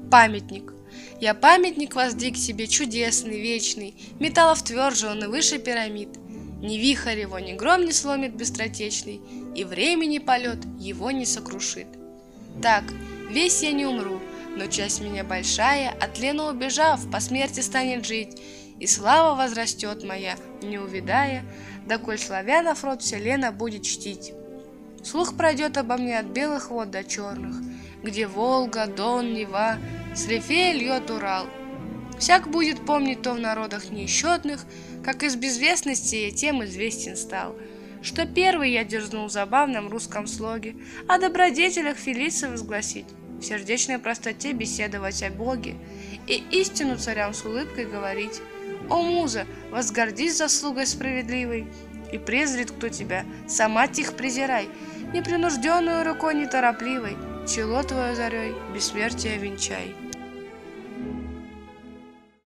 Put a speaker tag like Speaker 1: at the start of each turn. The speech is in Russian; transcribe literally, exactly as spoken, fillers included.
Speaker 1: Памятник. Я памятник воздвиг себе чудесный, вечный, металлов тверже он и выше пирамид. Ни вихрь его, ни гром не сломит быстротечный, и времени полет его не сокрушит. Так, весь я не умру, но часть меня большая, от тлена убежав, по смерти станет жить, и слава возрастет моя, не увядая, доколь славянов род вселена будет чтить. Слух пройдет обо мне от белых вод до черных, где Волга, Дон, Нева, с Рифея льет Урал. Всяк будет помнить то в народах несчетных, как из безвестности я тем известен стал, что первый я дерзнул в забавном русском слоге о добродетелях Фелиции возгласить, в сердечной простоте беседовать о Боге и истину царям с улыбкой говорить. О, муза, возгордись заслугой справедливой, и презрит кто тебя, сама тих презирай, непринужденную рукой неторопливой, чело твое зарей, бессмертие венчай.